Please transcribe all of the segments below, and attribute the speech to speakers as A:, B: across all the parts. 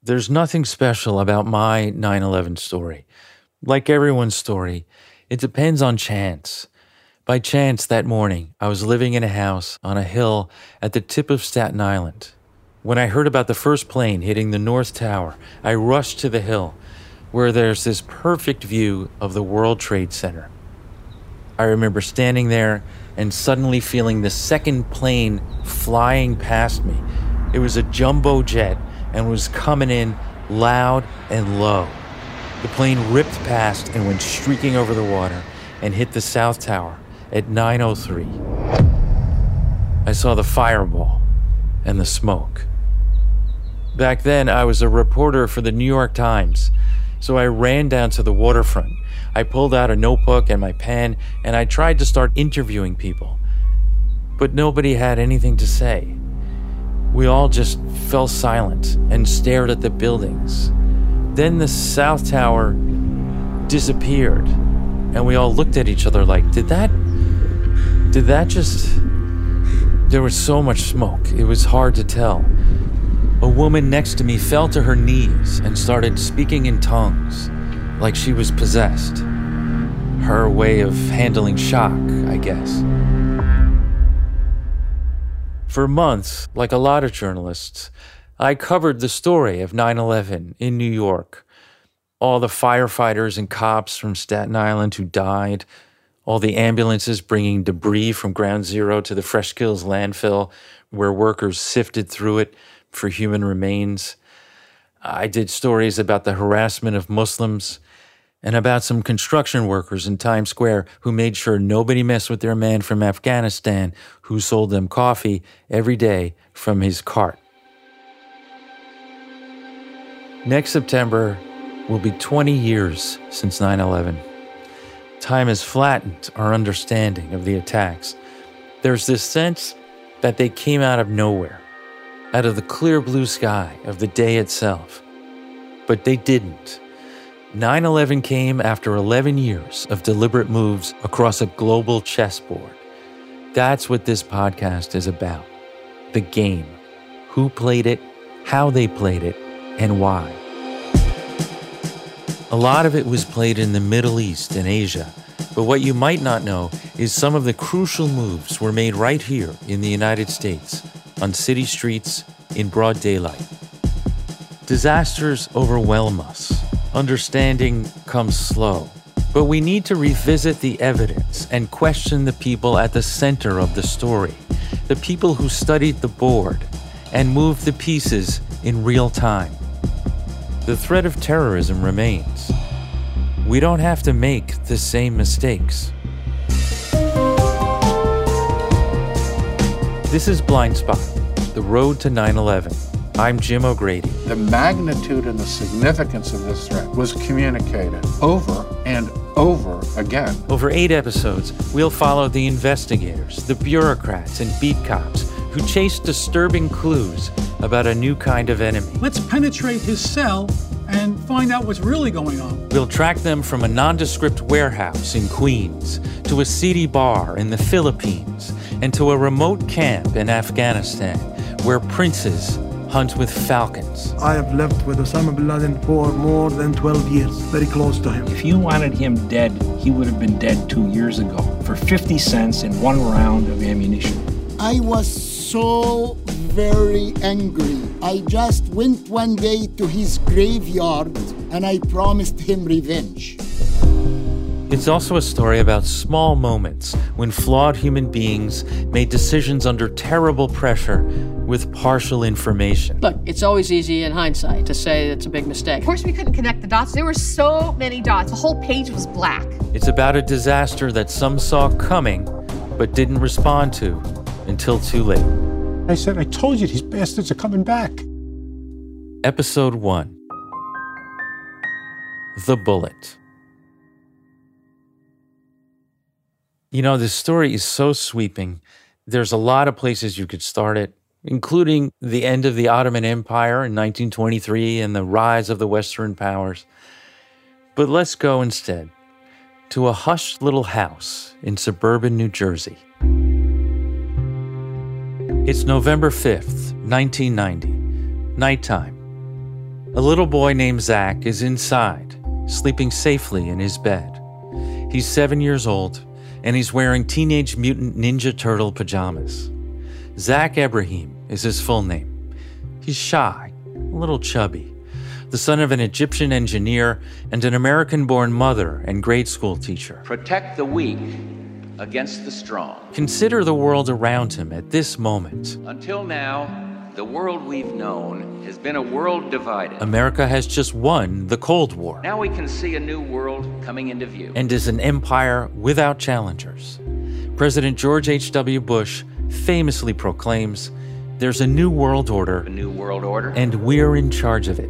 A: There's nothing special about my 9/11 story. Like everyone's story, it depends on chance. By chance, that morning, I was living in a house on a hill at the tip of Staten Island. When I heard about the first plane hitting the North Tower, I rushed to the hill, where there's this perfect view of the World Trade Center. I remember standing there and suddenly feeling the second plane flying past me. It was a jumbo jet and was coming in loud and low. The plane ripped past and went streaking over the water and hit the South Tower at 9:03. I saw the fireball and the smoke. Back then, I was a reporter for the New York Times, so I ran down to the waterfront. I pulled out a notebook and my pen, and I tried to start interviewing people. But nobody had anything to say. We all just fell silent and stared at the buildings. Then the South Tower disappeared, and we all looked at each other like, did that just... There was so much smoke, it was hard to tell. A woman next to me fell to her knees and started speaking in tongues, like she was possessed. Her way of handling shock, I guess. For months, like a lot of journalists, I covered the story of 9/11 in New York. All the firefighters and cops from Staten Island who died, all the ambulances bringing debris from Ground Zero to the Fresh Kills landfill, where workers sifted through it for human remains. I did stories about the harassment of Muslims and about some construction workers in Times Square who made sure nobody messed with their man from Afghanistan who sold them coffee every day from his cart. Next September will be 20 years since 9/11. Time has flattened our understanding of the attacks. There's this sense that they came out of nowhere, out of the clear blue sky of the day itself. But they didn't. 9/11 came after 11 years of deliberate moves across a global chessboard. That's what this podcast is about. The game. Who played it, how they played it, and why. A lot of it was played in the Middle East and Asia, but what you might not know is some of the crucial moves were made right here in the United States, on city streets, in broad daylight. Disasters overwhelm us. Understanding comes slow. But we need to revisit the evidence and question the people at the center of the story, the people who studied the board and moved the pieces in real time. The threat of terrorism remains. We don't have to make the same mistakes. This is Blind Spot, The Road to 9/11. I'm Jim O'Grady.
B: The magnitude and the significance of this threat was communicated over and over again.
A: Over 8 episodes, we'll follow the investigators, the bureaucrats and beat cops who chase disturbing clues about a new kind of enemy.
C: Let's penetrate his cell and find out what's really going on.
A: We'll track them from a nondescript warehouse in Queens to a seedy bar in the Philippines and to a remote camp in Afghanistan where princes hunt with falcons.
D: I have lived with Osama bin Laden for more than 12 years, very close to him.
E: If you wanted him dead, he would have been dead 2 years ago for 50 cents in one round of ammunition.
F: I was so very angry. I just went one day to his graveyard and I promised him revenge.
A: It's also a story about small moments when flawed human beings made decisions under terrible pressure with partial information.
G: Look, it's always easy in hindsight to say it's a big mistake.
H: Of course, we couldn't connect the dots. There were so many dots. The whole page was black.
A: It's about a disaster that some saw coming but didn't respond to until too late.
I: I said, I told you these bastards are coming back.
A: Episode 1. The Bullet. You know, this story is so sweeping. There's a lot of places you could start it, including the end of the Ottoman Empire in 1923 and the rise of the Western powers. But let's go instead to a hushed little house in suburban New Jersey. It's November 5th, 1990, nighttime. A little boy named Zach is inside, sleeping safely in his bed. He's 7 years old, and he's wearing Teenage Mutant Ninja Turtle pajamas. Zach Ebrahim is his full name. He's shy, a little chubby, the son of an Egyptian engineer and an American-born mother and grade school teacher.
J: Protect the weak against the strong.
A: Consider the world around him at this moment.
J: Until now, the world we've known has been a world divided.
A: America has just won the Cold War.
J: Now we can see a new world coming into view.
A: And is an empire without challengers. President George H.W. Bush famously proclaims, "There's a new world order.
J: A new world order.
A: And we're in charge of it."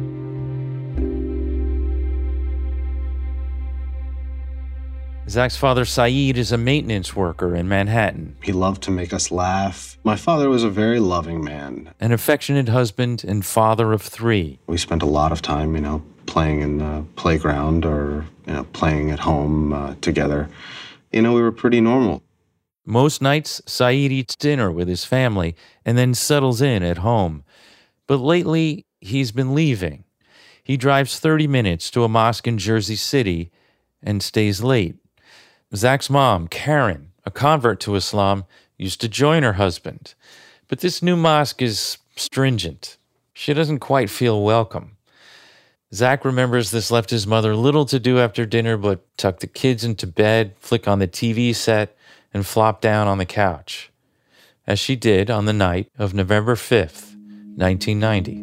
A: Zach's father, Saeed, is a maintenance worker in Manhattan.
K: He loved to make us laugh. My father was a very loving man.
A: An affectionate husband and father of 3.
K: We spent a lot of time, playing in the playground or, playing at home together. We were pretty normal.
A: Most nights, Saeed eats dinner with his family and then settles in at home. But lately, he's been leaving. He drives 30 minutes to a mosque in Jersey City and stays late. Zach's mom, Karen, a convert to Islam, used to join her husband. But this new mosque is stringent. She doesn't quite feel welcome. Zach remembers this left his mother little to do after dinner but tuck the kids into bed, flick on the TV set, and flop down on the couch, as she did on the night of November 5th, 1990.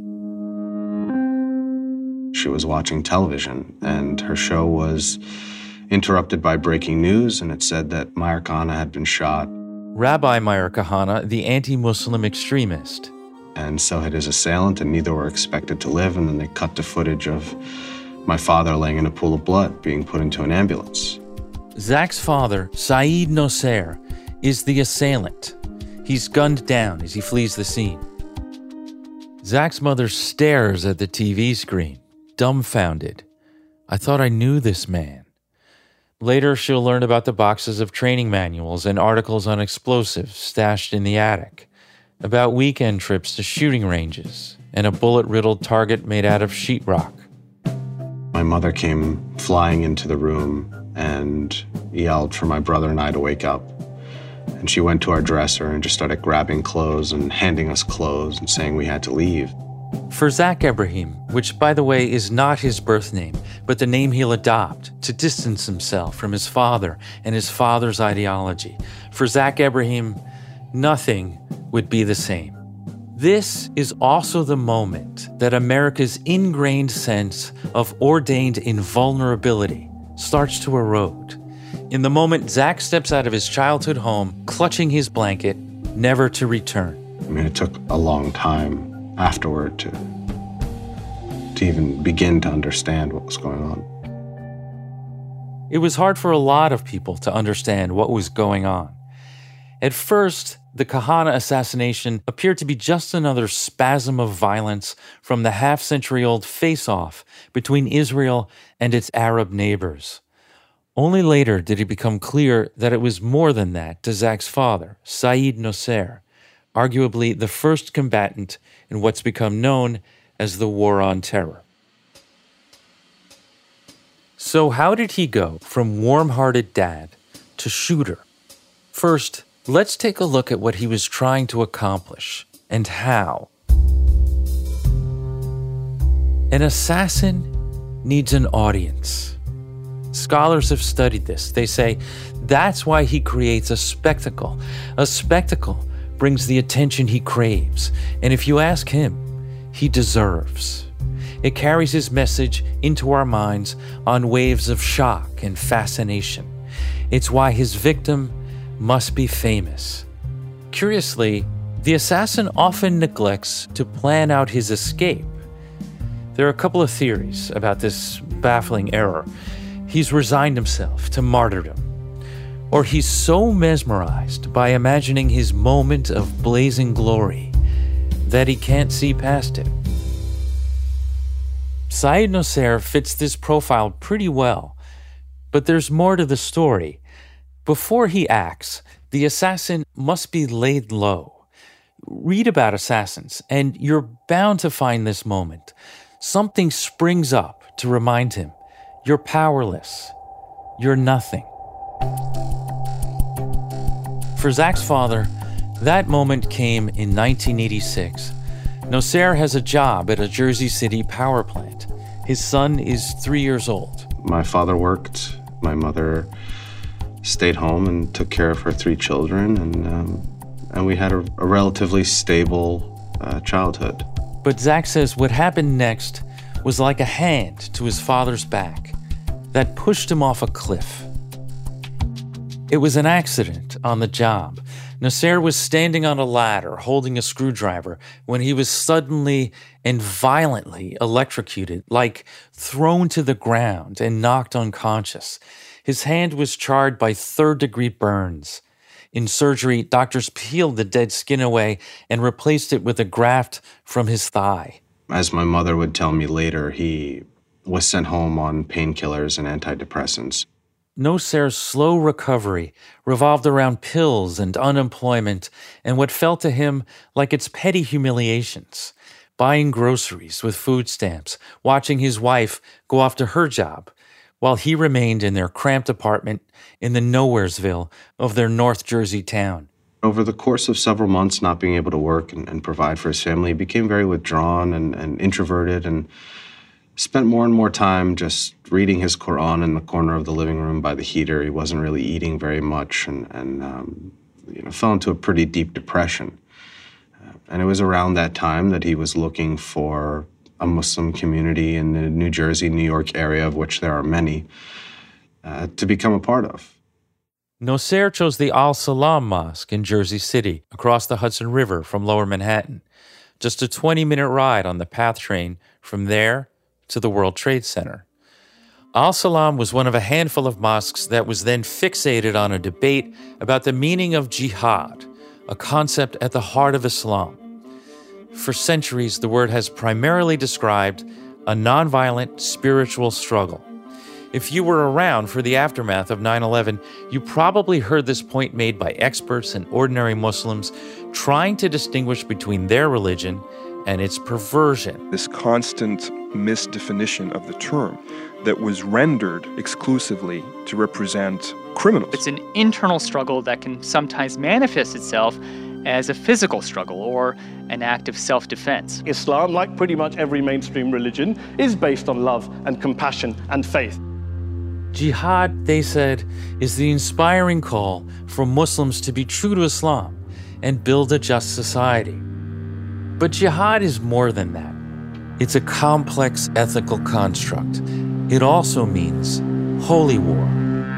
K: She was watching television, and her show was interrupted by breaking news, and it said that Meir Kahane had been shot.
A: Rabbi Meir Kahane, the anti-Muslim extremist.
K: And so had his assailant, and neither were expected to live, and then they cut to footage of my father laying in a pool of blood, being put into an ambulance.
A: Zach's father, Saeed Nosser, is the assailant. He's gunned down as he flees the scene. Zach's mother stares at the TV screen, dumbfounded. "I thought I knew this man." Later, she'll learn about the boxes of training manuals and articles on explosives stashed in the attic, about weekend trips to shooting ranges, and a bullet-riddled target made out of sheetrock.
K: My mother came flying into the room and yelled for my brother and I to wake up. And she went to our dresser and just started grabbing clothes and handing us clothes and saying we had to leave.
A: For Zach Ebrahim, which, by the way, is not his birth name, but the name he'll adopt to distance himself from his father and his father's ideology, for Zach Ebrahim, nothing would be the same. This is also the moment that America's ingrained sense of ordained invulnerability starts to erode. In the moment Zach steps out of his childhood home, clutching his blanket, never to return.
K: It took a long time afterward to even begin to understand what was going on.
A: It was hard for a lot of people to understand what was going on. At first, the Kahane assassination appeared to be just another spasm of violence from the half-century-old face-off between Israel and its Arab neighbors. Only later did it become clear that it was more than that to Zach's father, Saeed Nosser, arguably the first combatant in what's become known as the War on Terror. So how did he go from warm-hearted dad to shooter? First, let's take a look at what he was trying to accomplish and how. An assassin needs an audience. Scholars have studied this. They say that's why he creates a spectacle. A spectacle brings the attention he craves, and if you ask him, he deserves. It carries his message into our minds on waves of shock and fascination. It's why his victim must be famous. Curiously, the assassin often neglects to plan out his escape. There are a couple of theories about this baffling error. He's resigned himself to martyrdom, or he's so mesmerized by imagining his moment of blazing glory that he can't see past it. Saeed Nosser fits this profile pretty well, but there's more to the story. Before he acts, the assassin must be laid low. Read about assassins, and you're bound to find this moment. something springs up to remind him, you're powerless. You're nothing. For Zach's father, that moment came in 1986. Nosair has a job at a Jersey City power plant. His son is 3 years old.
K: My father worked. My mother stayed home and took care of her 3 children, and we had a relatively stable childhood.
A: But Zach says what happened next was like a hand to his father's back that pushed him off a cliff. It was an accident on the job. Nosair was standing on a ladder holding a screwdriver when he was suddenly and violently electrocuted, like thrown to the ground and knocked unconscious. His hand was charred by third-degree burns. In surgery, doctors peeled the dead skin away and replaced it with a graft from his thigh.
K: As my mother would tell me later, he was sent home on painkillers and antidepressants.
A: Nosair's slow recovery revolved around pills and unemployment and what felt to him like its petty humiliations. Buying groceries with food stamps, watching his wife go off to her job, while he remained in their cramped apartment in the Nowheresville of their North Jersey town.
K: Over the course of several months not being able to work and provide for his family, he became very withdrawn and introverted and spent more and more time just reading his Quran in the corner of the living room by the heater. He wasn't really eating very much and fell into a pretty deep depression. And it was around that time that he was looking for a Muslim community in the New Jersey, New York area, of which there are many, to become a part of.
A: Nosair chose the Al-Salam Mosque in Jersey City, across the Hudson River from Lower Manhattan. Just a 20-minute ride on the PATH train from there to the World Trade Center. Al-Salam was one of a handful of mosques that was then fixated on a debate about the meaning of jihad, a concept at the heart of Islam. For centuries, the word has primarily described a nonviolent spiritual struggle. If you were around for the aftermath of 9/11, you probably heard this point made by experts and ordinary Muslims trying to distinguish between their religion and its perversion.
L: This constant misdefinition of the term that was rendered exclusively to represent criminals.
M: It's an internal struggle that can sometimes manifest itself as a physical struggle or an act of self-defense.
N: Islam, like pretty much every mainstream religion, is based on love and compassion and faith.
A: Jihad, they said, is the inspiring call for Muslims to be true to Islam and build a just society. But jihad is more than that. It's a complex ethical construct. It also means holy war.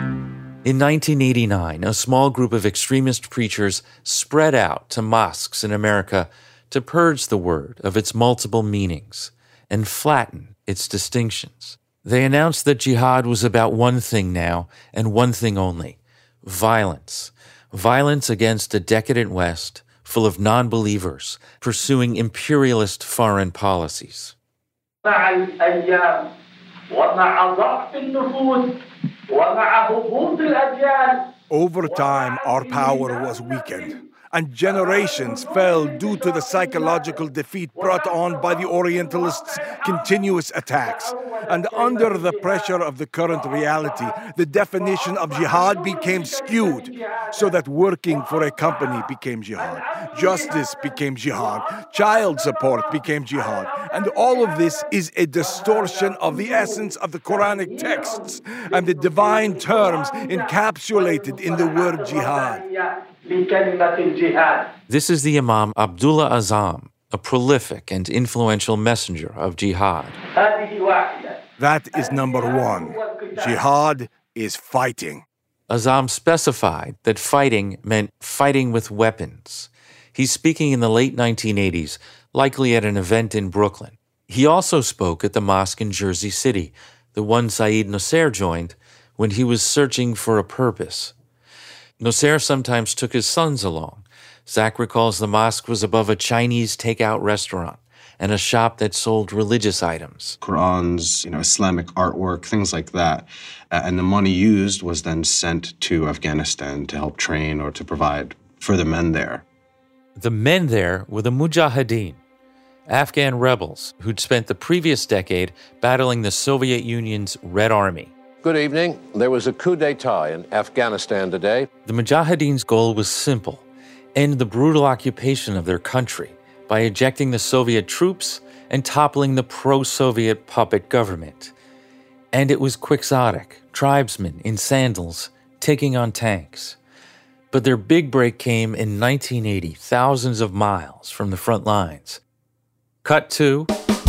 A: In 1989, a small group of extremist preachers spread out to mosques in America to purge the word of its multiple meanings and flatten its distinctions. They announced that jihad was about one thing now and one thing only: violence. Violence against a decadent West full of non-believers pursuing imperialist foreign policies.
D: Over time, our power was weakened, and generations fell due to the psychological defeat brought on by the Orientalists' continuous attacks. And under the pressure of the current reality, the definition of jihad became skewed, so that working for a company became jihad, justice became jihad, child support became jihad, and all of this is a distortion of the essence of the Quranic texts and the divine terms encapsulated in the word jihad.
A: This is the Imam Abdullah Azzam, a prolific and influential messenger of jihad.
D: That is number one. Jihad is fighting.
A: Azzam specified that fighting meant fighting with weapons. He's speaking in the late 1980s, likely at an event in Brooklyn. He also spoke at the mosque in Jersey City, the one Saeed Nosair joined when he was searching for a purpose. Nosair sometimes took his sons along. Zach recalls the mosque was above a Chinese takeout restaurant and a shop that sold religious items.
K: Qurans, Islamic artwork, things like that. And the money used was then sent to Afghanistan to help train or to provide for the men there.
A: The men there were the Mujahideen, Afghan rebels who'd spent the previous decade battling the Soviet Union's Red Army.
O: Good evening. There was a coup d'etat in Afghanistan today.
A: The Mujahideen's goal was simple: end the brutal occupation of their country by ejecting the Soviet troops and toppling the pro-Soviet puppet government. And it was quixotic, tribesmen in sandals taking on tanks. But their big break came in 1980, thousands of miles from the front lines. Cut to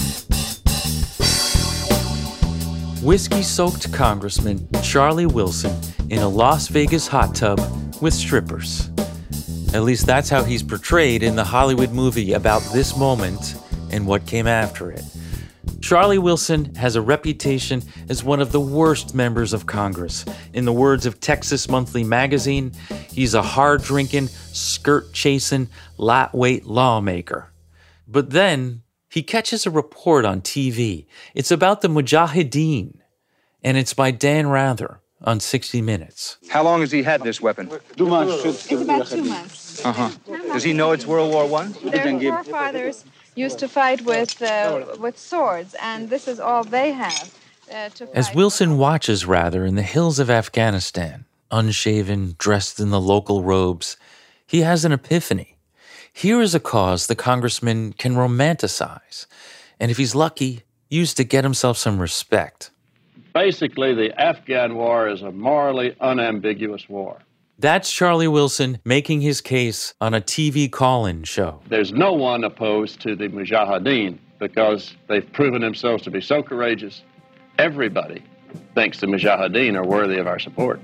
A: whiskey-soaked Congressman Charlie Wilson in a Las Vegas hot tub with strippers. At least that's how he's portrayed in the Hollywood movie about this moment and what came after it. Charlie Wilson has a reputation as one of the worst members of Congress. In the words of Texas Monthly Magazine, he's a hard-drinking, skirt-chasing, lightweight lawmaker. But then he catches a report on TV. It's about the Mujahideen, and it's by Dan Rather on 60 Minutes.
P: How long has he had this weapon?
Q: 2 months. It's about 2 months.
P: Does he know it's World War I?
Q: Their forefathers used to fight with swords, and this is all they have to fight.
A: As Wilson watches Rather in the hills of Afghanistan, unshaven, dressed in the local robes, he has an epiphany. Here is a cause the congressman can romanticize, and if he's lucky, use to get himself some respect.
R: Basically, the Afghan war is a morally unambiguous war.
A: That's Charlie Wilson making his case on a TV call-in show.
R: There's no one opposed to the Mujahideen because they've proven themselves to be so courageous. Everybody thinks the Mujahideen are worthy of our support.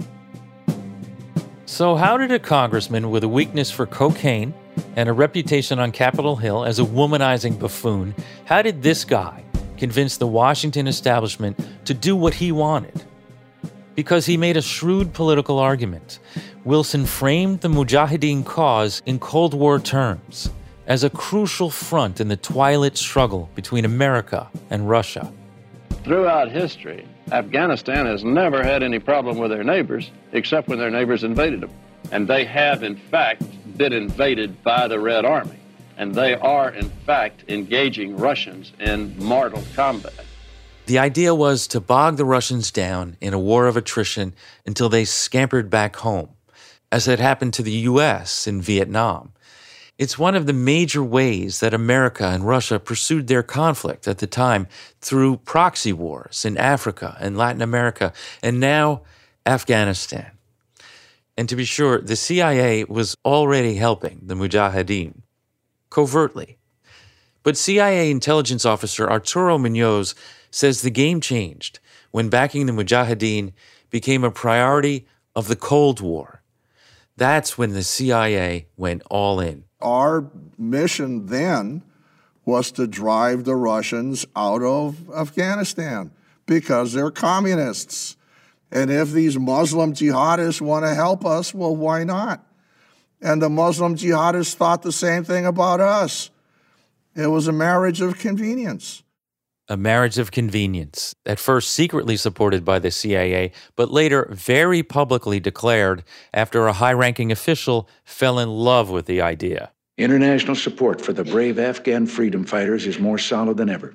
A: So how did a congressman with a weakness for cocaine and a reputation on Capitol Hill as a womanizing buffoon, how did this guy convince the Washington establishment to do what he wanted? Because he made a shrewd political argument. Wilson framed the Mujahideen cause in Cold War terms as a crucial front in the twilight struggle between America and Russia.
R: Throughout history, Afghanistan has never had any problem with their neighbors except when their neighbors invaded them. And they have, in fact, been invaded by the Red Army. And they are, in fact, engaging Russians in mortal combat.
A: The idea was to bog the Russians down in a war of attrition until they scampered back home, as had happened to the U.S. in Vietnam. It's one of the major ways that America and Russia pursued their conflict at the time through proxy wars in Africa and Latin America, and now Afghanistan. And to be sure, the CIA was already helping the Mujahideen, covertly. But CIA intelligence officer Arturo Munoz says the game changed when backing the Mujahideen became a priority of the Cold War. That's when the CIA went all in.
S: Our mission then was to drive the Russians out of Afghanistan because they're communists. And if these Muslim jihadists want to help us, well, why not? And the Muslim jihadists thought the same thing about us. It was a marriage of convenience.
A: A marriage of convenience, at first secretly supported by the CIA, but later very publicly declared after a high-ranking official fell in love with the idea.
T: International support for the brave Afghan freedom fighters is more solid than ever.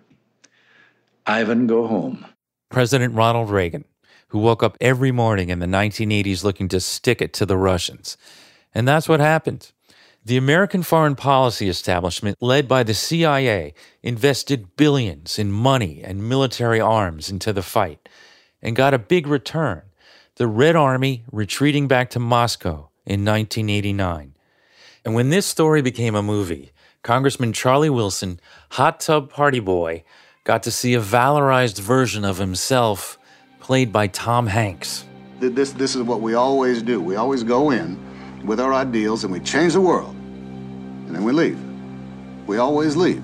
T: Ivan, go home.
A: President Ronald Reagan, who woke up every morning in the 1980s looking to stick it to the Russians. And that's what happened. The American foreign policy establishment, led by the CIA, invested billions in money and military arms into the fight and got a big return, the Red Army retreating back to Moscow in 1989. And when this story became a movie, Congressman Charlie Wilson, hot tub party boy, got to see a valorized version of himself played by Tom Hanks.
U: This is what we always do. We always go in with our ideals and we change the world. And then we leave. We always leave.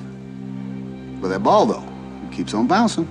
U: But that ball, though, it keeps on bouncing.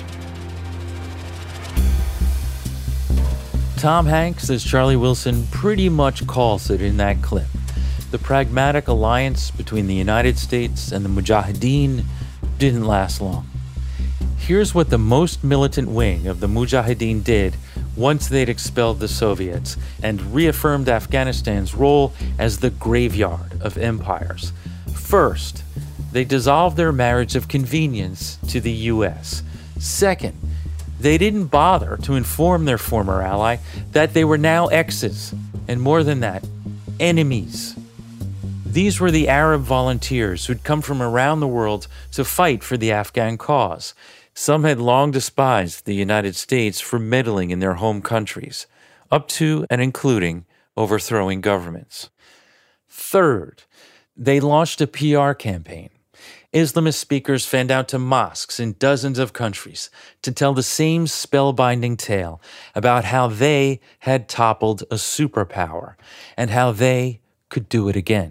A: Tom Hanks, as Charlie Wilson, pretty much calls it in that clip. The pragmatic alliance between the United States and the Mujahideen didn't last long. Here's what the most militant wing of the Mujahideen did once they'd expelled the Soviets and reaffirmed Afghanistan's role as the graveyard of empires. First, they dissolved their marriage of convenience to the U.S. Second, they didn't bother to inform their former ally that they were now exes, and more than that, enemies. These were the Arab volunteers who'd come from around the world to fight for the Afghan cause. Some had long despised the United States for meddling in their home countries, up to and including overthrowing governments. Third, they launched a PR campaign. Islamist speakers fanned out to mosques in dozens of countries to tell the same spellbinding tale about how they had toppled a superpower and how they could do it again.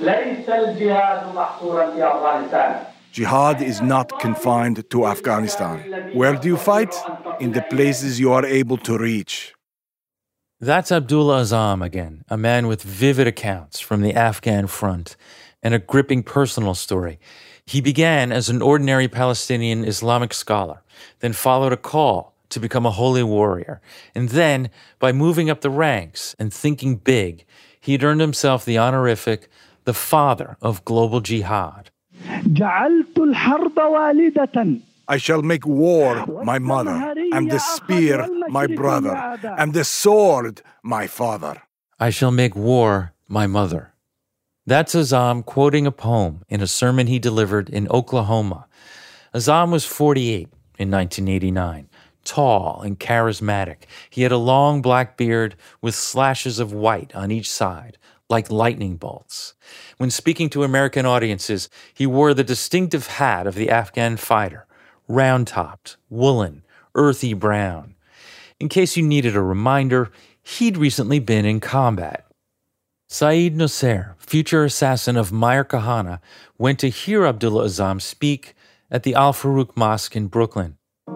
D: Jihad is not confined to Afghanistan. Where do you fight? In the places you are able to reach.
A: That's Abdullah Azzam again, a man with vivid accounts from the Afghan front and a gripping personal story. He began as an ordinary Palestinian Islamic scholar, then followed a call to become a holy warrior. And then, by moving up the ranks and thinking big, he'd earned himself the honorific, the father of global jihad.
D: I shall make war my mother, and the spear my brother, and the sword my father.
A: I shall make war my mother. That's Azzam quoting a poem in a sermon he delivered in Oklahoma. Azzam was 48 in 1989, tall and charismatic. He had a long black beard with slashes of white on each side, like lightning bolts. When speaking to American audiences, he wore the distinctive hat of the Afghan fighter, round-topped, woolen, earthy brown. In case you needed a reminder, he'd recently been in combat. Saeed Nusseir, future assassin of Meir Kahane, went to hear Abdullah Azzam speak at the Al Farouk Mosque in Brooklyn.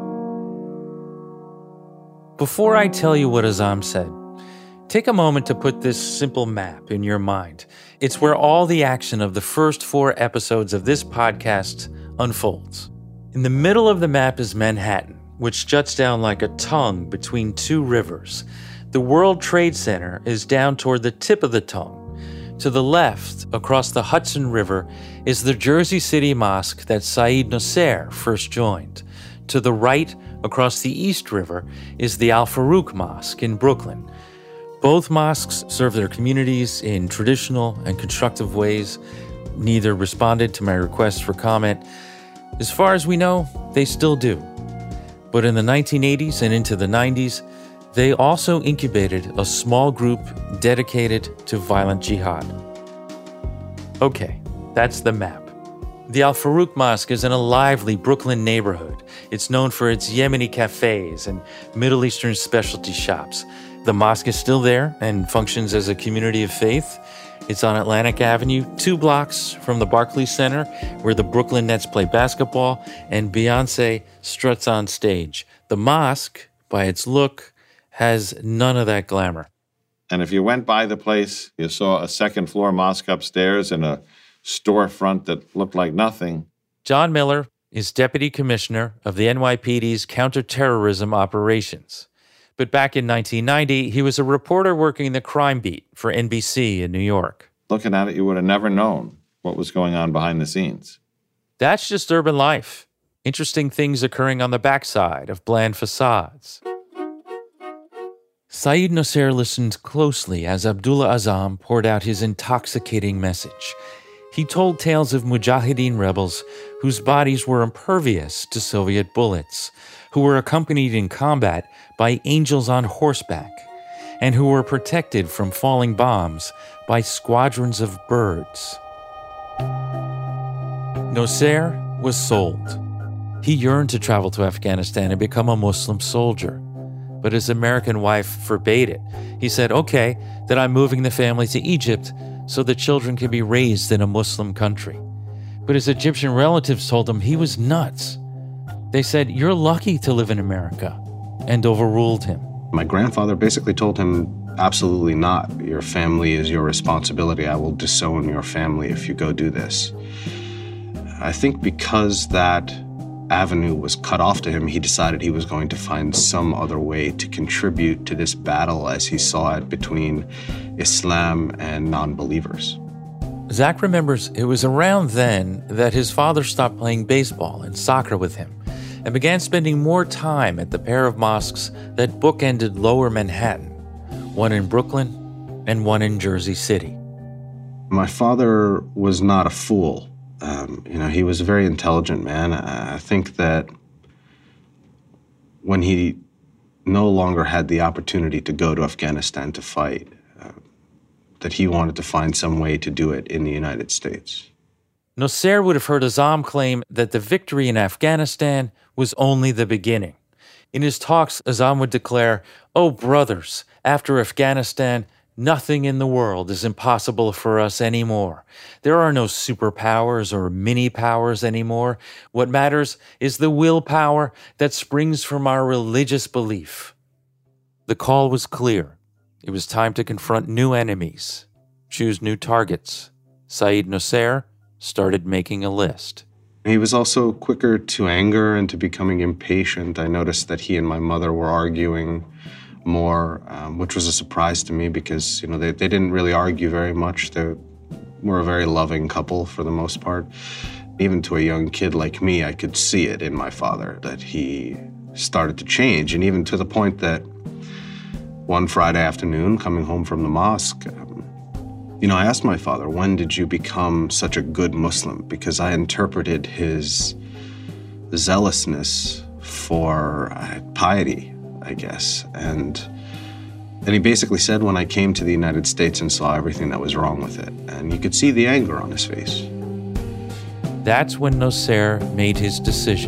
A: Before I tell you what Azzam said, take a moment to put this simple map in your mind. It's where all the action of the first 4 episodes of this podcast unfolds. In the middle of the map is Manhattan, which juts down like a tongue between 2 rivers. The World Trade Center is down toward the tip of the tongue. To the left, across the Hudson River, is the Jersey City Mosque that Saeed Nusseir first joined. To the right, across the East River, is the Al Farouk Mosque in Brooklyn. Both mosques serve their communities in traditional and constructive ways. Neither responded to my request for comment. As far as we know, they still do. But in the 1980s and into the 90s, they also incubated a small group dedicated to violent jihad. Okay, that's the map. The Al Farouk Mosque is in a lively Brooklyn neighborhood. It's known for its Yemeni cafes and Middle Eastern specialty shops. The mosque is still there and functions as a community of faith. It's on Atlantic Avenue, 2 blocks from the Barclays Center, where the Brooklyn Nets play basketball and Beyoncé struts on stage. The mosque, by its look, has none of that glamour.
B: And if you went by the place, you saw a second-floor mosque upstairs and a storefront that looked like nothing.
A: John Miller is Deputy Commissioner of the NYPD's Counterterrorism Operations. But back in 1990, he was a reporter working the crime beat for NBC in New York.
B: Looking at it, you would have never known what was going on behind the scenes.
A: That's just urban life. Interesting things occurring on the backside of bland facades. Saeed Nusseir listened closely as Abdullah Azzam poured out his intoxicating message. He told tales of Mujahideen rebels whose bodies were impervious to Soviet bullets, who were accompanied in combat by angels on horseback, and who were protected from falling bombs by squadrons of birds. Nusseir was sold. He yearned to travel to Afghanistan and become a Muslim soldier. But his American wife forbade it. He said, okay, then I'm moving the family to Egypt so the children can be raised in a Muslim country. But his Egyptian relatives told him he was nuts. They said, you're lucky to live in America, and overruled him.
K: My grandfather basically told him, absolutely not. Your family is your responsibility. I will disown your family if you go do this. I think because that avenue was cut off to him, he decided he was going to find some other way to contribute to this battle as he saw it between Islam and non-believers.
A: Zach remembers it was around then that his father stopped playing baseball and soccer with him and began spending more time at the pair of mosques that bookended Lower Manhattan, one in Brooklyn and one in Jersey City.
K: My father was not a fool. He was a very intelligent man. I think that when he no longer had the opportunity to go to Afghanistan to fight, that he wanted to find some way to do it in the United States.
A: Nosser would have heard Azzam claim that the victory in Afghanistan was only the beginning. In his talks, Azzam would declare, "Oh, brothers, after Afghanistan, nothing in the world is impossible for us anymore. There are no superpowers or mini-powers anymore. What matters is the willpower that springs from our religious belief." The call was clear. It was time to confront new enemies, choose new targets. Saeed Nosser started making a list.
K: He was also quicker to anger and to becoming impatient. I noticed that he and my mother were arguing more, which was a surprise to me because, they didn't really argue very much. They were a very loving couple for the most part. Even to a young kid like me, I could see it in my father that he started to change. And even to the point that one Friday afternoon, coming home from the mosque, I asked my father, when did you become such a good Muslim? Because I interpreted his zealousness for piety, I guess. And he basically said when I came to the United States and saw everything that was wrong with it. And you could see the anger on his face.
A: That's when Nosser made his decision.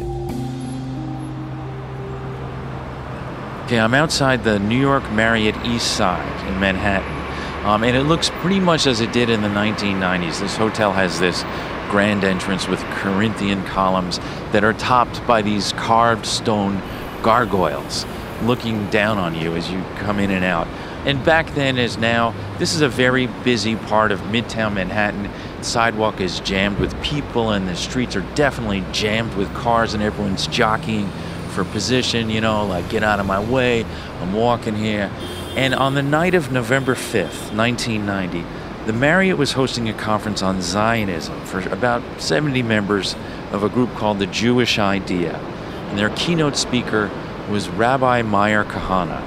A: Okay, I'm outside the New York Marriott East Side in Manhattan. And it looks pretty much as it did in the 1990s. This hotel has this grand entrance with Corinthian columns that are topped by these carved stone gargoyles looking down on you as you come in and out. And back then as now, this is a very busy part of Midtown Manhattan. The sidewalk is jammed with people and the streets are definitely jammed with cars and everyone's jockeying for position, like get out of my way, I'm walking here. And on the night of November 5th, 1990, the Marriott was hosting a conference on Zionism for about 70 members of a group called the Jewish Idea. And their keynote speaker was Rabbi Meir Kahane.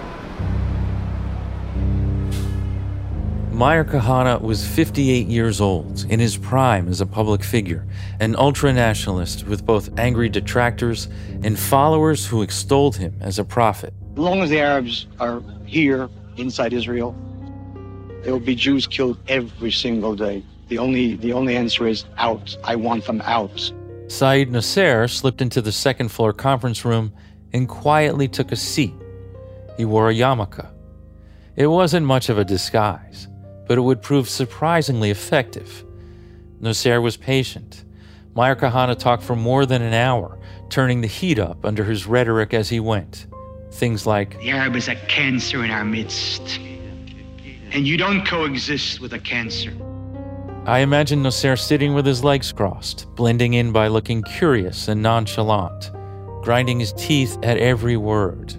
A: Meir Kahane was 58 years old, in his prime as a public figure, an ultra-nationalist with both angry detractors and followers who extolled him as a prophet.
C: As long as the Arabs are here inside Israel, there will be Jews killed every single day. The only answer is out. I want them out.
A: Saeed Nosser slipped into the second-floor conference room and quietly took a seat. He wore a yarmulke. It wasn't much of a disguise, but it would prove surprisingly effective. Nosser was patient. Meir Kahane talked for more than an hour, turning the heat up under his rhetoric as he went. Things like,
V: "The Arab is a cancer in our midst, and you don't coexist with a cancer."
A: I imagine Nosser sitting with his legs crossed, blending in by looking curious and nonchalant, grinding his teeth at every word.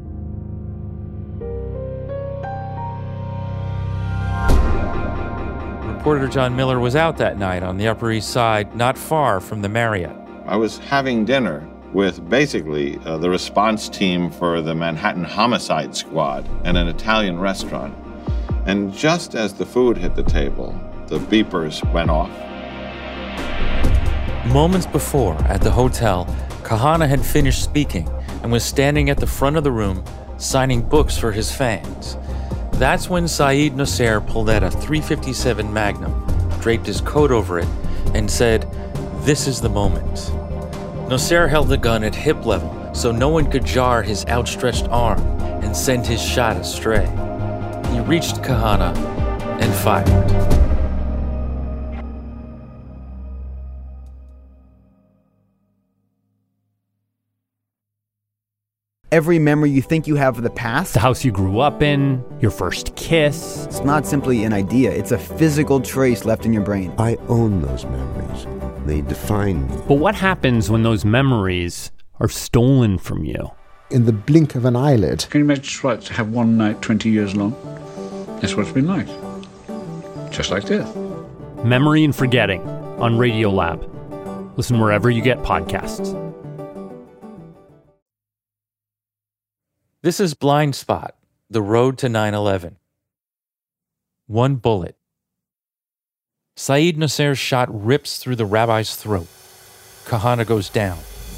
A: Reporter John Miller was out that night on the Upper East Side, not far from the Marriott.
B: I was having dinner with basically the response team for the Manhattan Homicide Squad in an Italian restaurant. And just as the food hit the table, the beepers went off.
A: Moments before, at the hotel, Kahane had finished speaking and was standing at the front of the room signing books for his fans. That's when Saeed Nosser pulled out a .357 Magnum, draped his coat over it, and said, "This is the moment." Nosser held the gun at hip level so no one could jar his outstretched arm and send his shot astray. He reached Kahane and fired.
W: Every memory you think you have of the past,
X: the house you grew up in, your first kiss.
W: It's not simply an idea, it's a physical trace left in your brain.
Y: I own those memories. They define me.
X: But what happens when those memories are stolen from you?
Y: In the blink of an eyelid.
Z: Can you imagine what to have one night 20 years long? That's what it's been like. Just like this.
X: Memory and Forgetting on Radiolab. Listen wherever you get podcasts.
A: This is Blind Spot, The Road to 9/11. One bullet. Saeed Nasser's shot rips through the rabbi's throat. Kahana goes down.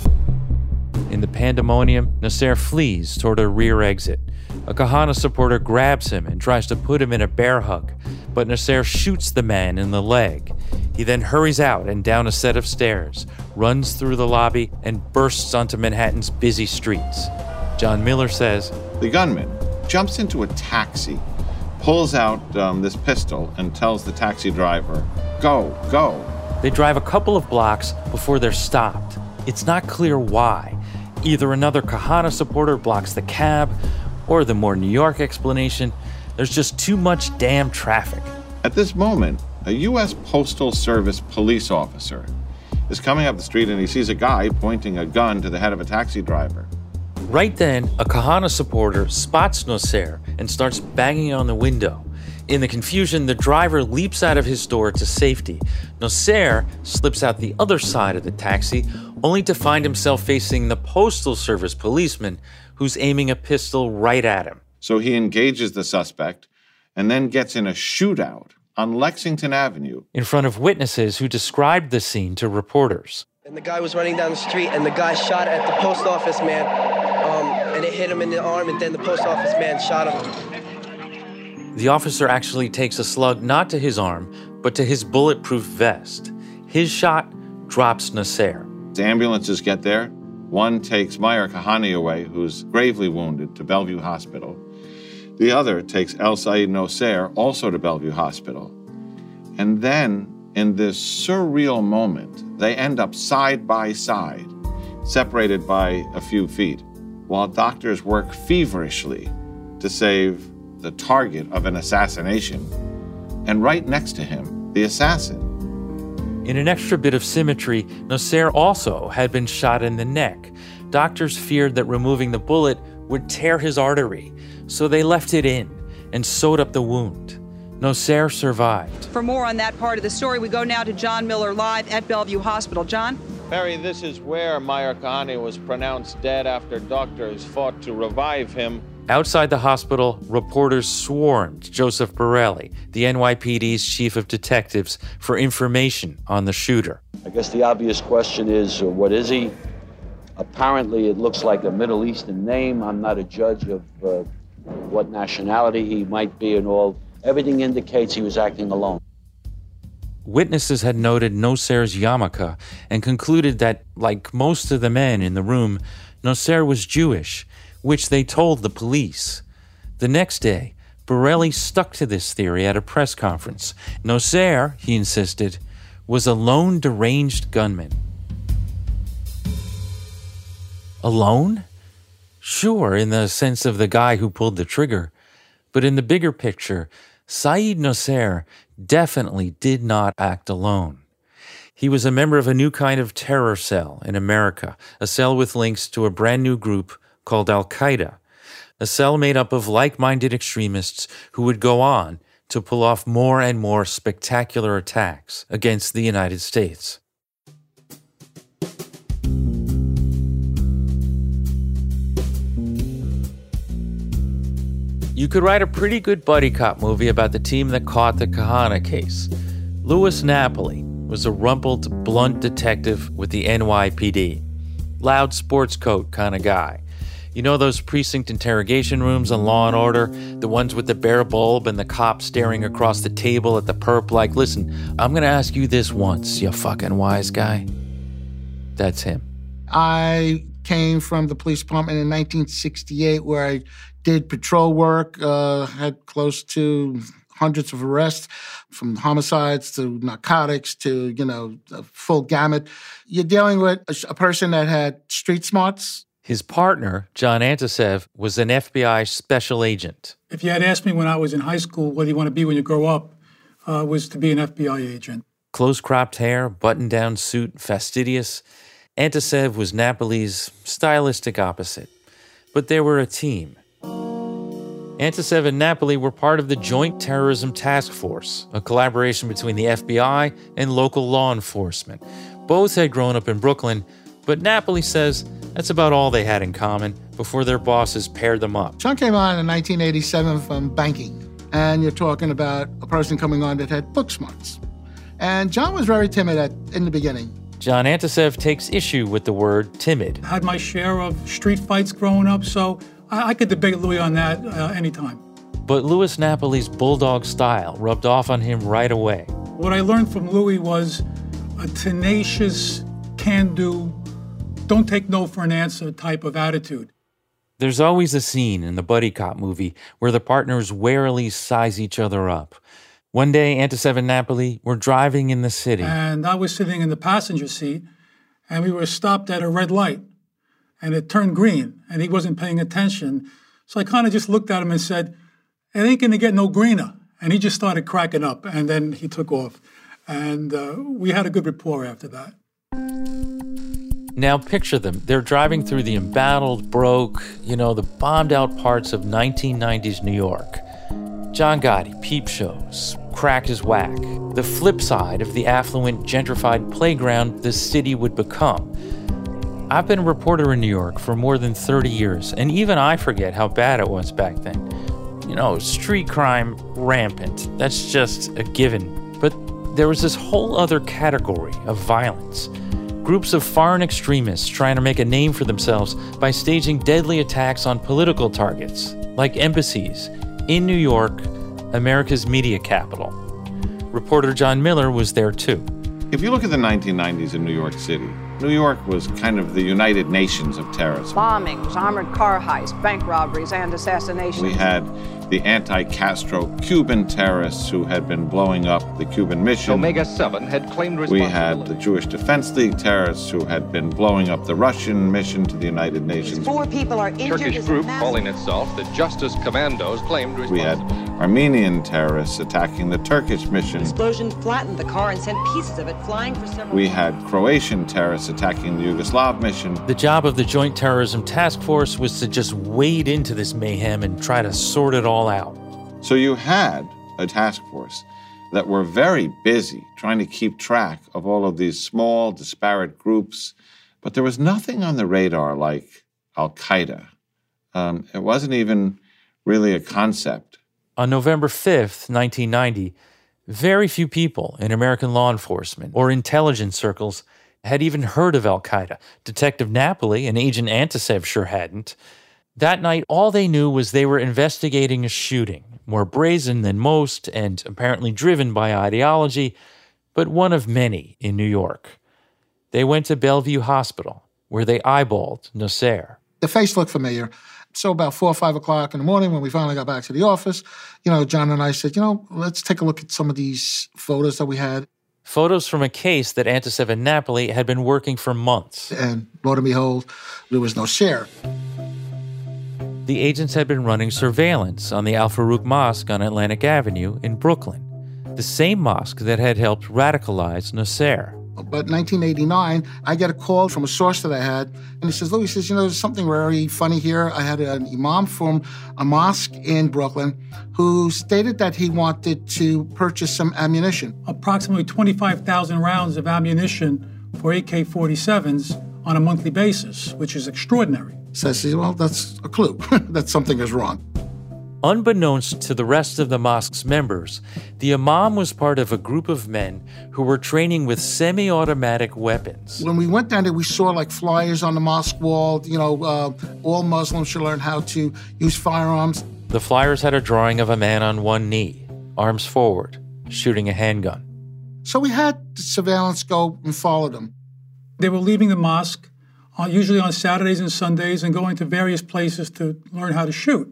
A: In the pandemonium, Nasser flees toward a rear exit. A Kahana supporter grabs him and tries to put him in a bear hug, but Nasser shoots the man in the leg. He then hurries out and down a set of stairs, runs through the lobby, and bursts onto Manhattan's busy streets. John Miller says,
B: The gunman jumps into a taxi, pulls out this pistol, and tells the taxi driver, "Go, go."
A: They drive a couple of blocks before they're stopped. It's not clear why. Either another Kahana supporter blocks the cab, or the more New York explanation, there's just too much damn traffic.
B: At this moment, a U.S. Postal Service police officer is coming up the street and he sees a guy pointing a gun to the head of a taxi driver.
A: Right then, a Kahana supporter spots Nasser and starts banging on the window. In the confusion, the driver leaps out of his door to safety. Nasser slips out the other side of the taxi, only to find himself facing the Postal Service policeman who's aiming a pistol right at him.
B: So he engages the suspect and then gets in a shootout on Lexington Avenue
A: in front of witnesses who described the scene to reporters.
E: And the guy was running down the street, and the guy shot at the post office man, and it hit him in the arm, and then the post office man shot him.
A: The officer actually takes a slug not to his arm, but to his bulletproof vest. His shot drops Nasser.
B: The ambulances get there. One takes Meyer Kahani away, who's gravely wounded, to Bellevue Hospital. The other takes El Said Nasser also to Bellevue Hospital. And then, in this surreal moment, they end up side by side, separated by a few feet, while doctors work feverishly to save the target of an assassination, and right next to him, the assassin.
A: In an extra bit of symmetry, Nasser also had been shot in the neck. Doctors feared that removing the bullet would tear his artery, so they left it in and sewed up the wound. Nasser survived.
F: For more on that part of the story, we go now to John Miller live at Bellevue Hospital. John?
B: Perry, this is where Meyer Kahani was pronounced dead after doctors fought to revive him.
A: Outside the hospital, reporters swarmed Joseph Borelli, the NYPD's chief of detectives, for information on the shooter.
G: I guess the obvious question is, what is he? Apparently, it looks like a Middle Eastern name. I'm not a judge of what nationality he might be and all. Everything indicates he was acting alone.
A: Witnesses had noted Nasser's yarmulke and concluded that, like most of the men in the room, Nasser was Jewish, which they told the police. The next day, Borelli stuck to this theory at a press conference. Nasser, he insisted, was a lone deranged gunman. Alone? Sure, in the sense of the guy who pulled the trigger. But in the bigger picture, Saeed Nasser definitely did not act alone. He was a member of a new kind of terror cell in America, a cell with links to a brand new group called Al-Qaeda, a cell made up of like-minded extremists who would go on to pull off more and more spectacular attacks against the United States. You could write a pretty good buddy cop movie about the team that caught the Kahana case. Louis Napoli was a rumpled, blunt detective with the NYPD. Loud sports coat kind of guy. You know those precinct interrogation rooms on Law & Order? The ones with the bare bulb and the cop staring across the table at the perp like, listen, I'm going to ask you this once, you fucking wise guy. That's him.
H: I came from the police department in 1968 where I did patrol work, had close to hundreds of arrests, from homicides to narcotics to, a full gamut. You're dealing with a person that had street smarts.
A: His partner, John Antisev, was an FBI special agent.
I: If you had asked me when I was in high school what do you want to be when you grow up, was to be an FBI agent.
A: Close-cropped hair, button-down suit, fastidious. Antisev was Napoli's stylistic opposite. But they were a team. Antisev and Napoli were part of the Joint Terrorism Task Force, a collaboration between the FBI and local law enforcement. Both had grown up in Brooklyn, but Napoli says that's about all they had in common before their bosses paired them up.
H: John came on in 1987 from banking, and you're talking about a person coming on that had book smarts. And John was very timid in the beginning.
A: John Antisev takes issue with the word timid.
I: I had my share of street fights growing up, so I could debate Louis on that anytime.
A: But Louis Napoli's bulldog style rubbed off on him right away.
I: What I learned from Louis was a tenacious, can-do, don't take no for an answer type of attitude.
A: There's always a scene in the buddy cop movie where the partners warily size each other up. One day, Antisev and Napoli were driving in the city.
I: And I was sitting in the passenger seat, and we were stopped at a red light. And it turned green, and he wasn't paying attention. So I kind of just looked at him and said, it ain't going to get no greener. And he just started cracking up, and then he took off. And we had a good rapport after that.
A: Now picture them. They're driving through the embattled, broke, the bombed-out parts of 1990s New York. John Gotti, peep shows, crack is whack. The flip side of the affluent, gentrified playground the city would become. I've been a reporter in New York for more than 30 years, and even I forget how bad it was back then. Street crime rampant. That's just a given. But there was this whole other category of violence. Groups of foreign extremists trying to make a name for themselves by staging deadly attacks on political targets, like embassies, in New York, America's media capital. Reporter John Miller was there too.
B: If you look at the 1990s in New York City, New York was kind of the United Nations of terrorism.
F: Bombings, armored car heists, bank robberies, and assassinations.
B: We had the anti-Castro Cuban terrorists who had been blowing up the Cuban mission.
P: Omega-7 had claimed responsibility.
B: We had the Jewish Defense League terrorists who had been blowing up the Russian mission to the United Nations.
V: 4 people are injured.
P: Turkish group calling itself the Justice Commandos claimed responsibility.
B: We had Armenian terrorists attacking the Turkish mission.
V: The explosion flattened the car and sent pieces of it flying for several
B: We had Croatian terrorists attacking the Yugoslav mission.
A: The job of the Joint Terrorism Task Force was to just wade into this mayhem and try to sort it all out.
B: So you had a task force that were very busy trying to keep track of all of these small, disparate groups, but there was nothing on the radar like Al-Qaeda. It wasn't even really a concept.
A: On November 5th, 1990, very few people in American law enforcement or intelligence circles had even heard of Al-Qaeda. Detective Napoli and Agent Antisev sure hadn't. That night, all they knew was they were investigating a shooting, more brazen than most and apparently driven by ideology, but one of many in New York. They went to Bellevue Hospital, where they eyeballed Nasser.
H: The face looked familiar. So about 4 or 5 o'clock in the morning, when we finally got back to the office, John and I said, let's take a look at some of these photos that we had.
A: Photos from a case that Antisev and Napoli had been working for months.
H: And lo and behold, there was no share.
A: The agents had been running surveillance on the Al Farouk Mosque on Atlantic Avenue in Brooklyn, the same mosque that had helped radicalize Nasser.
H: But in 1989, I get a call from a source that I had, and he says, Louis, there's something very funny here. I had an imam from a mosque in Brooklyn who stated that he wanted to purchase some ammunition.
I: Approximately 25,000 rounds of ammunition for AK-47s on a monthly basis, which is extraordinary.
H: So I said, well, that's a clue that something is wrong.
A: Unbeknownst to the rest of the mosque's members, the imam was part of a group of men who were training with semi-automatic weapons.
H: When we went down there, we saw flyers on the mosque wall, all Muslims should learn how to use firearms.
A: The flyers had a drawing of a man on one knee, arms forward, shooting a handgun.
H: So we had the surveillance go and follow them.
I: They were leaving the mosque, usually on Saturdays and Sundays, and going to various places to learn how to shoot.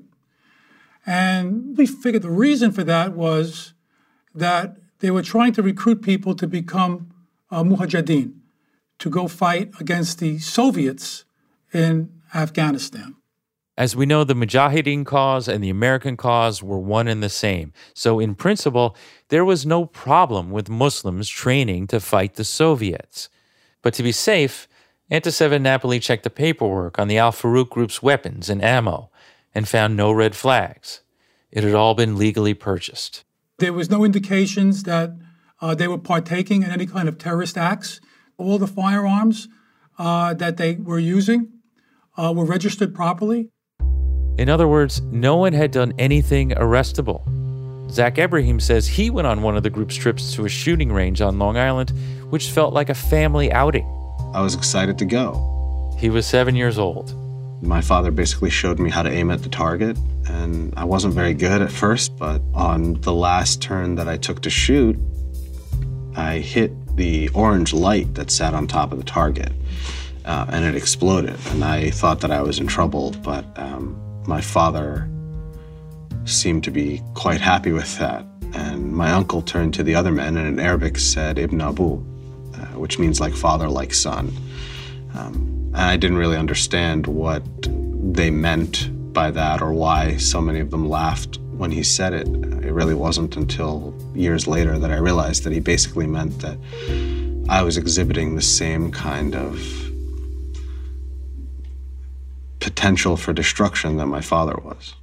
I: And we figured the reason for that was that they were trying to recruit people to become mujahideen, to go fight against the Soviets in Afghanistan.
A: As we know, the Mujahideen cause and the American cause were one and the same. So in principle, there was no problem with Muslims training to fight the Soviets. But to be safe, Antisev and Napoli checked the paperwork on the Al Farouk group's weapons and ammo and found no red flags. It had all been legally purchased.
I: There was no indications that they were partaking in any kind of terrorist acts. All the firearms that they were using were registered properly.
A: In other words, no one had done anything arrestable. Zach Ebrahim says he went on one of the group's trips to a shooting range on Long Island, which felt like a family outing.
K: I was excited to go.
A: He was 7 years old.
K: My father basically showed me how to aim at the target, and I wasn't very good at first, but on the last turn that I took to shoot, I hit the orange light that sat on top of the target, and it exploded. And I thought that I was in trouble, but my father seemed to be quite happy with that. And my uncle turned to the other men and in Arabic said, Ibn Abu, which means like father, like son. And I didn't really understand what they meant by that or why so many of them laughed when he said it. It really wasn't until years later that I realized that he basically meant that I was exhibiting the same kind of potential for destruction that my father was.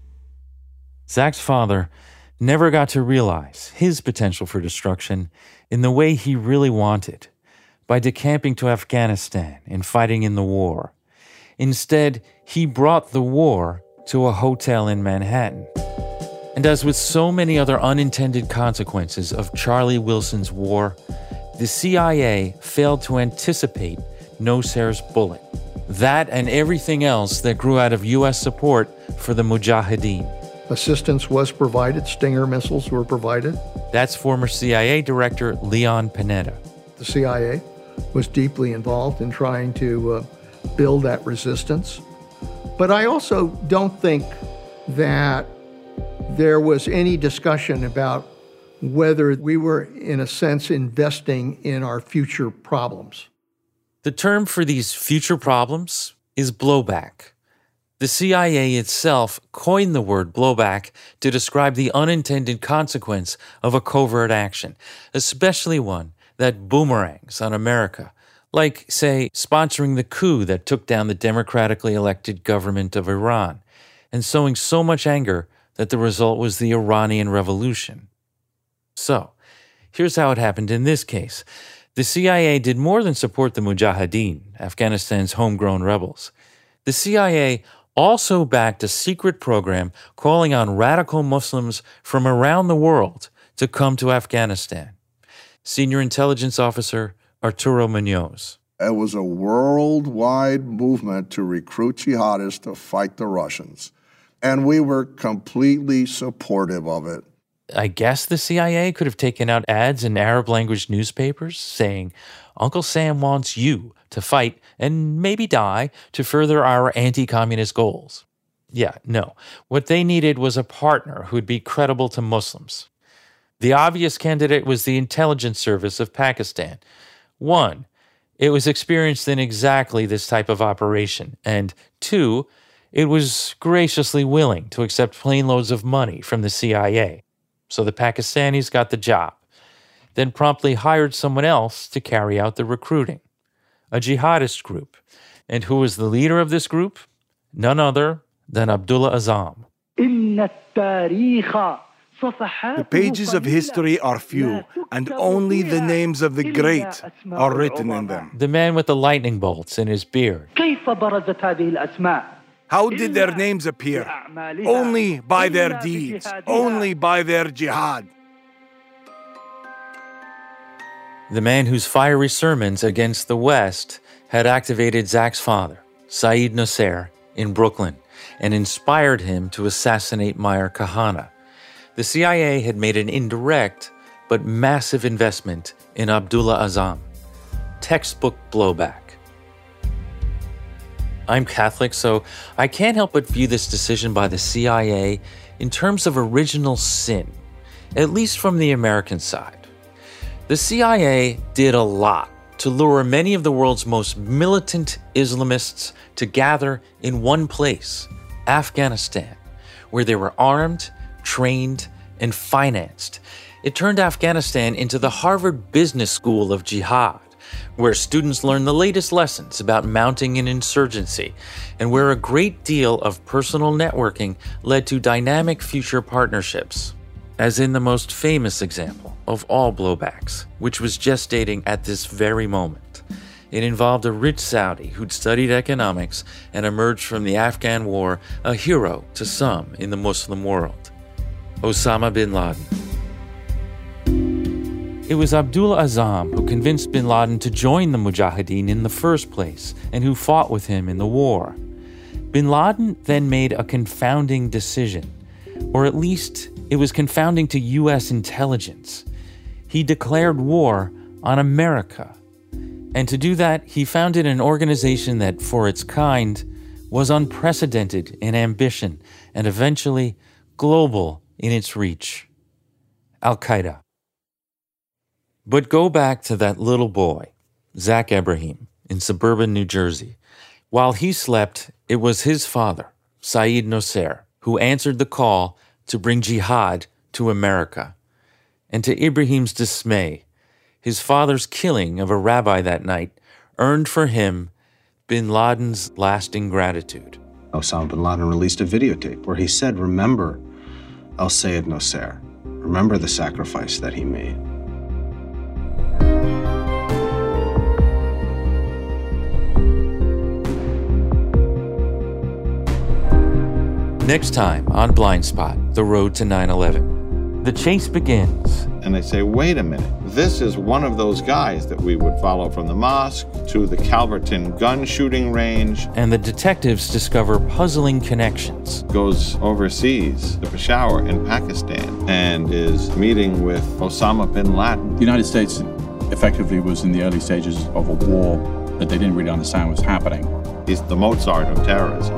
A: Zach's father never got to realize his potential for destruction in the way he really wanted, by decamping to Afghanistan and fighting in the war. Instead, he brought the war to a hotel in Manhattan. And as with so many other unintended consequences of Charlie Wilson's war, the CIA failed to anticipate Nosair's bullet. That and everything else that grew out of U.S. support for the Mujahideen.
J: Assistance was provided. Stinger missiles were provided.
A: That's former CIA Director Leon Panetta.
J: The CIA was deeply involved in trying to build that resistance. But I also don't think that there was any discussion about whether we were, in a sense, investing in our future problems.
A: The term for these future problems is blowback. The CIA itself coined the word blowback to describe the unintended consequence of a covert action, especially one that boomerangs on America, like, say, sponsoring the coup that took down the democratically elected government of Iran, and sowing so much anger that the result was the Iranian Revolution. So, here's how it happened in this case. The CIA did more than support the Mujahideen, Afghanistan's homegrown rebels. The CIA also backed a secret program calling on radical Muslims from around the world to come to Afghanistan. Senior Intelligence Officer Arturo Munoz.
S: It was a worldwide movement to recruit jihadists to fight the Russians, and we were completely supportive of it.
A: I guess the CIA could have taken out ads in Arab-language newspapers saying, Uncle Sam wants you to fight and maybe die to further our anti-communist goals. Yeah, no. What they needed was a partner who'd be credible to Muslims. The obvious candidate was the intelligence service of Pakistan. One, it was experienced in exactly this type of operation. And two, it was graciously willing to accept plane loads of money from the CIA. So the Pakistanis got the job, then promptly hired someone else to carry out the recruiting, a jihadist group. And who was the leader of this group? None other than Abdullah Azzam.
D: The pages of history are few, and only the names of the great are written in them.
A: The man with the lightning bolts in his beard.
D: How did their names appear? Only by their deeds, only by their jihad.
A: The man whose fiery sermons against the West had activated Zach's father, Saeed Nosair, in Brooklyn and inspired him to assassinate Meir Kahane. The CIA had made an indirect but massive investment in Abdullah Azzam. Textbook blowback. I'm Catholic, so I can't help but view this decision by the CIA in terms of original sin, at least from the American side. The CIA did a lot to lure many of the world's most militant Islamists to gather in one place, Afghanistan, where they were armed, trained, and financed. It turned Afghanistan into the Harvard Business School of jihad, where students learn the latest lessons about mounting an insurgency, and where a great deal of personal networking led to dynamic future partnerships, as in the most famous example of all blowbacks, which was gestating at this very moment. It involved a rich Saudi who'd studied economics and emerged from the Afghan war a hero to some in the Muslim world: Osama bin Laden. It was Abdul Azzam who convinced bin Laden to join the Mujahideen in the first place and who fought with him in the war. Bin Laden then made a confounding decision, or at least it was confounding to U.S. intelligence. He declared war on America. And to do that, he founded an organization that, for its kind, was unprecedented in ambition and eventually global in its reach: Al-Qaeda. But go back to that little boy, Zach Ibrahim, in suburban New Jersey. While he slept, it was his father, Saeed Nosser, who answered the call to bring jihad to America. And to Ibrahim's dismay, his father's killing of a rabbi that night earned for him bin Laden's lasting gratitude.
K: Osama bin Laden released a videotape where he said, "Remember al-Sayyid Nosser. Remember the sacrifice that he made."
A: Next time on Blind Spot, The Road to 9/11. The chase begins.
B: And they say, wait a minute, this is one of those guys that we would follow from the mosque to the Calverton gun shooting range.
A: And the detectives discover puzzling connections.
B: Goes overseas to Peshawar in Pakistan and is meeting with Osama bin Laden.
L: The United States effectively was in the early stages of a war that they didn't really understand was happening.
B: He's the Mozart of terrorism.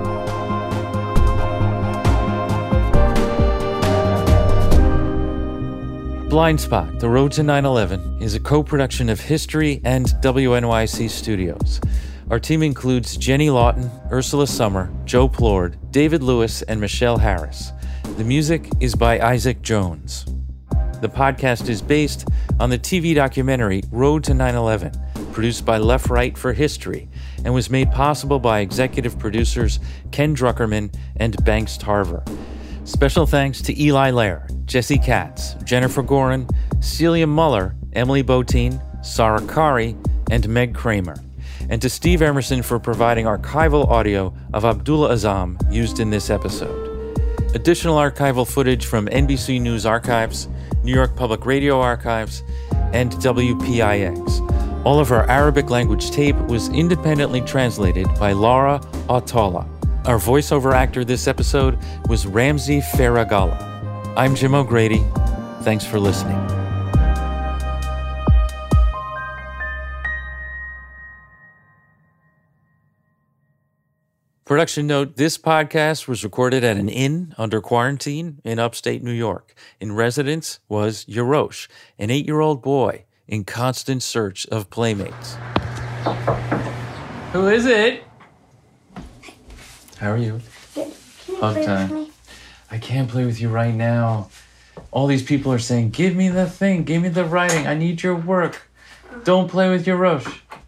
A: Blind Spot, The Road to 9/11 is a co-production of History and WNYC Studios. Our team includes Jenny Lawton, Ursula Summer, Joe Plord, David Lewis, and Michelle Harris. The music is by Isaac Jones. The podcast is based on the TV documentary Road to 9/11, produced by Left Right for History, and was made possible by executive producers Ken Druckerman and Banks Tarver. Special thanks to Eli Lair, Jesse Katz, Jennifer Gorin, Celia Muller, Emily Botine, Sarah Kari, and Meg Kramer. And to Steve Emerson for providing archival audio of Abdul Azzam used in this episode. Additional archival footage from NBC News Archives, New York Public Radio Archives, and WPIX. All of our Arabic language tape was independently translated by Laura Autola. Our voiceover actor this episode was Ramsey Faragala. I'm Jim O'Grady. Thanks for listening. Production note, this podcast was recorded at an inn under quarantine in upstate New York. In residence was Yarosh, an 8-year-old boy in constant search of playmates. Who is it? How are you?
M: Good.
A: Hug time. I can't play with you right now. All these people are saying, give me the thing, give me the writing, I need your work. Don't play with your Roche.